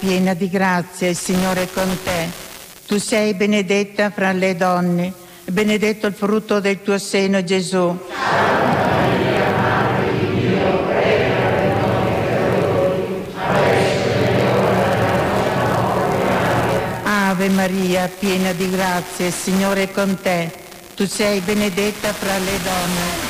piena di grazia, il Signore è con te. Tu sei benedetta fra le donne, e benedetto il frutto del tuo seno, Gesù. Santa Maria, Madre di Dio, prega per noi peccatori, adesso è l'ora della nostra morte. Ave Maria, piena di grazia, il Signore è con te. Tu sei benedetta fra le donne,